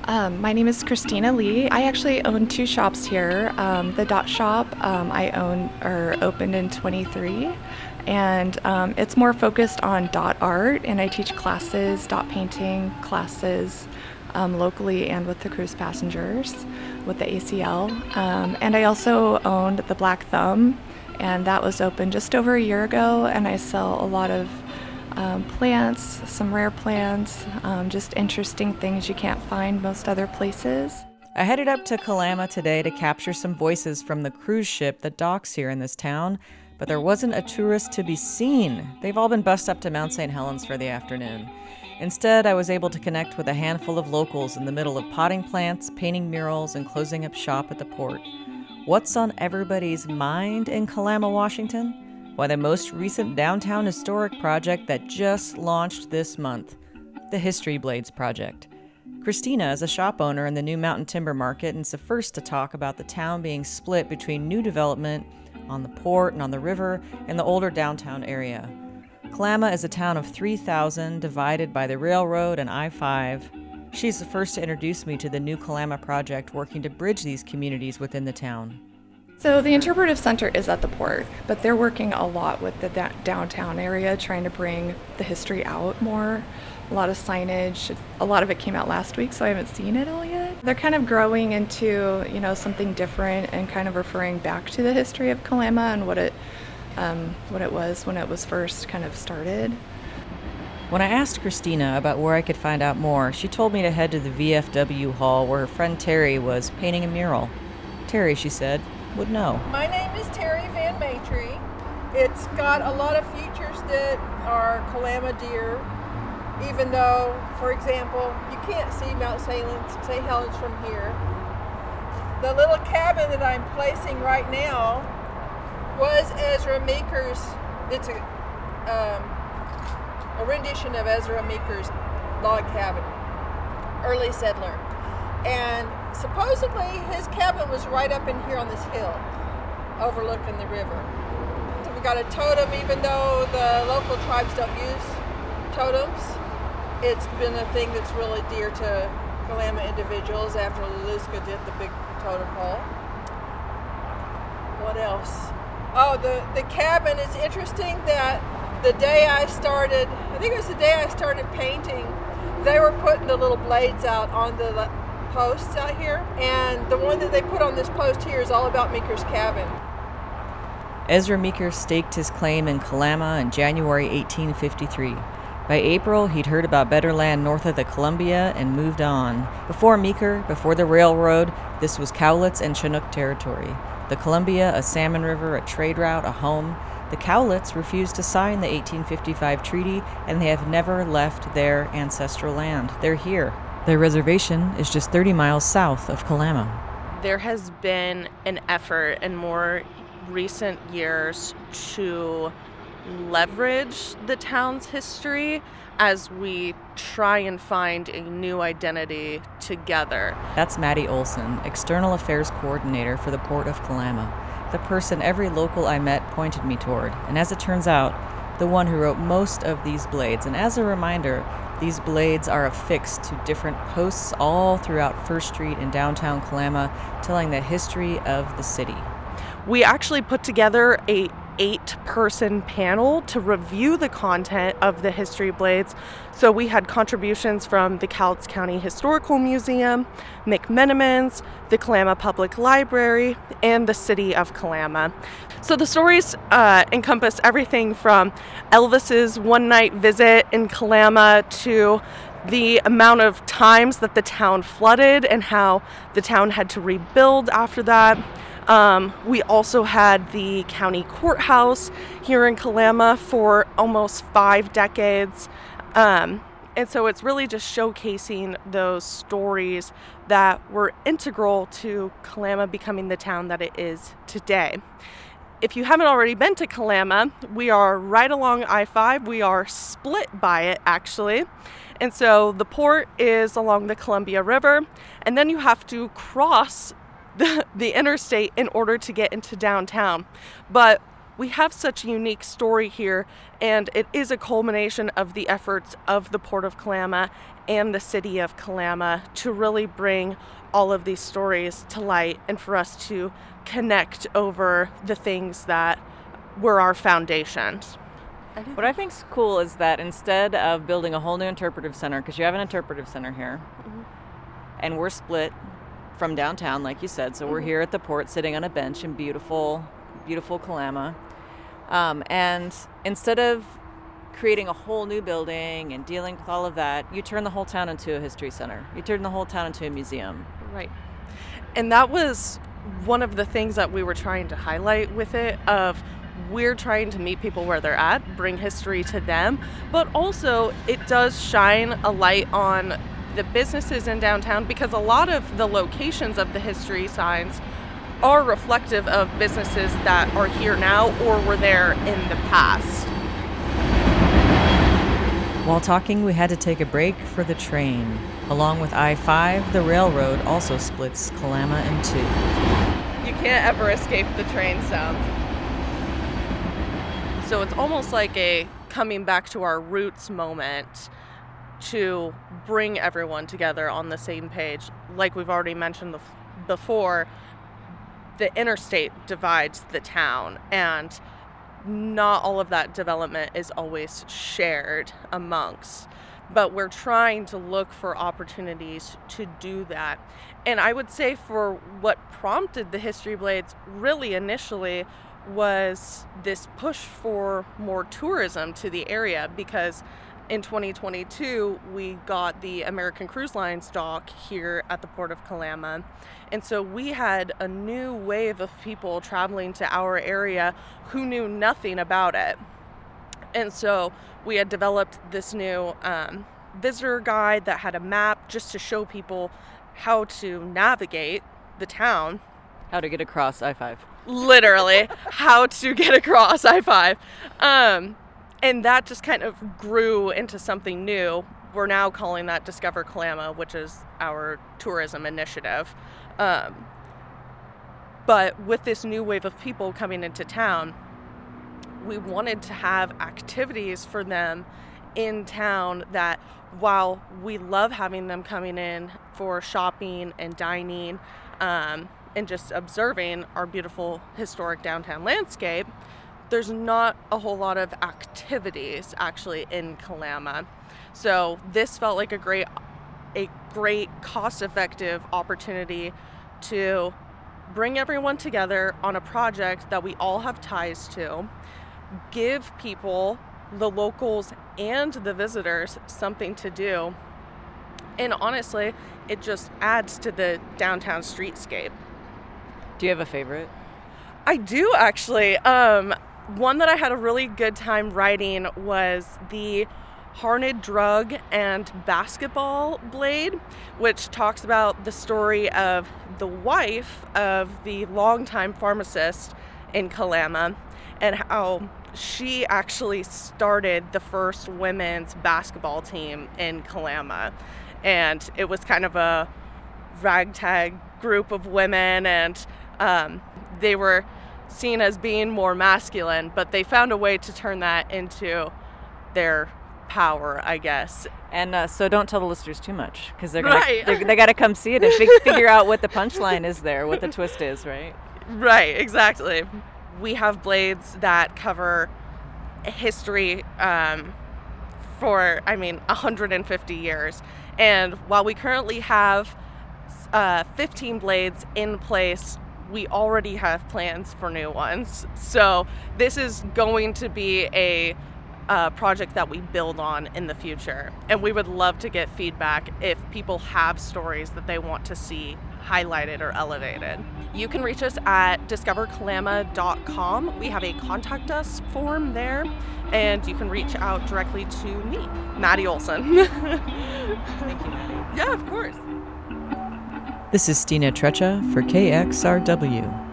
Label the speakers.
Speaker 1: My name is Christina Lee. I actually own two shops here. The Dot Shop I opened in 23, and it's more focused on dot art, and I teach classes, dot painting classes locally and with the cruise passengers with the ACL. And I also owned the Black Thumb, and that was open just over a year ago, and I sell a lot of plants, some rare plants, just interesting things you can't find most other places.
Speaker 2: I headed up to Kalama today to capture some voices from the cruise ship that docks here in this town, but there wasn't a tourist to be seen. They've all been bussed up to Mount St. Helens for the afternoon. Instead, I was able to connect with a handful of locals in the middle of potting plants, painting murals, and closing up shop at the port. What's on everybody's mind in Kalama, Washington? Why, the most recent downtown historic project that just launched this month, the History Blades Project. Christina is a shop owner in the new Mountain Timber Market and is the first to talk about the town being split between new development on the port and on the river and the older downtown area. Kalama is a town of 3,000 divided by the railroad and I-5. She's the first to introduce me to the new Kalama project working to bridge these communities within the town.
Speaker 1: So the Interpretive Center is at the port, but they're working a lot with the downtown area, trying to bring the history out more. A lot of signage. A lot of it came out last week, so I haven't seen it all yet. They're kind of growing into, something different and kind of referring back to the history of Kalama and what it was when it was first kind of started.
Speaker 2: When I asked Christina about where I could find out more, she told me to head to the VFW hall where her friend Terry was painting a mural. Terry, she said, would know.
Speaker 3: My name is Terry Van Maitre. It's got a lot of features that are Kalama deer, even though, for example, you can't see Mount St. Helens from here. The little cabin that I'm placing right now was Ezra Meeker's. It's a rendition of Ezra Meeker's log cabin, early settler. And supposedly his cabin was right up in here on this hill, overlooking the river. So we got a totem, even though the local tribes don't use totems. It's been a thing that's really dear to Kalama individuals after Luluska did the big totem pole. What else? Oh, the cabin is interesting that the day I started painting, they were putting the little blades out on the posts out here, and the one that they put on this post here is all about Meeker's cabin.
Speaker 2: Ezra Meeker staked his claim in Kalama in January 1853. By April, he'd heard about better land north of the Columbia and moved on. Before Meeker, before the railroad, this was Cowlitz and Chinook territory. The Columbia, a salmon river, a trade route, a home. The Cowlitz refused to sign the 1855 treaty, and they have never left their ancestral land. They're here. Their reservation is just 30 miles south of Kalama.
Speaker 4: There has been an effort in more recent years to leverage the town's history as we try and find a new identity together.
Speaker 2: That's Maddie Olson, External Affairs Coordinator for the Port of Kalama, the person every local I met pointed me toward, and as it turns out, the one who wrote most of these blades. And as a reminder, these blades are affixed to different posts all throughout First Street in downtown Kalama, telling the history of the city.
Speaker 4: We actually put together a 8-person panel to review the content of the History Blades. So we had contributions from the Cowlitz County Historical Museum, McMenamins, the Kalama Public Library, and the City of Kalama. So the stories encompass everything from Elvis's one-night visit in Kalama to the amount of times that the town flooded and how the town had to rebuild after that. We also had the county courthouse here in Kalama for almost 5 decades. And so it's really just showcasing those stories that were integral to Kalama becoming the town that it is today. If you haven't already been to Kalama, we are right along I-5. We are split by it, actually. And so the port is along the Columbia River, and then you have to cross the interstate in order to get into downtown. But we have such a unique story here, and it is a culmination of the efforts of the Port of Kalama and the city of Kalama to really bring all of these stories to light and for us to connect over the things that were our foundations.
Speaker 2: What I think's cool is that instead of building a whole new interpretive center, because you have an interpretive center here, and we're split from downtown, like you said, so we're here at the port sitting on a bench in beautiful, beautiful Kalama. And instead of creating a whole new building and dealing with all of that, you turn the whole town into a history center. You turn the whole town into a museum.
Speaker 4: Right. And that was one of the things that we were trying to highlight with it, of we're trying to meet people where they're at, bring history to them, but also it does shine a light on the businesses in downtown, because a lot of the locations of the history signs are reflective of businesses that are here now or were there in the past.
Speaker 2: While talking, we had to take a break for the train. Along with I-5, the railroad also splits Kalama in two.
Speaker 4: You can't ever escape the train sounds. So it's almost like a coming back to our roots moment to bring everyone together on the same page. Like we've already mentioned before, the interstate divides the town, and not all of that development is always shared amongst. But we're trying to look for opportunities to do that. And I would say for what prompted the History Blades really initially was this push for more tourism to the area, because in 2022 we got the American Cruise Line's dock here at the Port of Kalama, and so we had a new wave of people traveling to our area who knew nothing about it. And so we had developed this new visitor guide that had a map just to show people how to navigate the town.
Speaker 2: How to get across I-5.
Speaker 4: Literally, how to get across I-5. And that just kind of grew into something new. We're now calling that Discover Kalama, which is our tourism initiative. But with this new wave of people coming into town, we wanted to have activities for them in town that, while we love having them coming in for shopping and dining, and just observing our beautiful historic downtown landscape, there's not a whole lot of activities actually in Kalama. So this felt like a great cost-effective opportunity to bring everyone together on a project that we all have ties to, give people, the locals and the visitors, something to do, and honestly, it just adds to the downtown streetscape.
Speaker 2: Do you have a favorite?
Speaker 4: I do, actually. One that I had a really good time writing was the Harned Drug and Basketball Blade, which talks about the story of the wife of the longtime pharmacist in Kalama and how she actually started the first women's basketball team in Kalama. And it was kind of a ragtag group of women, and they were seen as being more masculine, but they found a way to turn that into their power, I guess.
Speaker 2: And so don't tell the listeners too much, because they got to come see it and figure out what the punchline is there, what the twist is, right?
Speaker 4: Right, exactly. We have blades that cover history for, 150 years. And while we currently have 15 blades in place, we already have plans for new ones. So this is going to be a project that we build on in the future. And we would love to get feedback if people have stories that they want to see highlighted or elevated. You can reach us at discoverkalama.com. We have a contact us form there, and you can reach out directly to me, Maddie Olson.
Speaker 2: Thank you, Maddie.
Speaker 4: Yeah, of course.
Speaker 2: This is Stina Trecha for KXRW.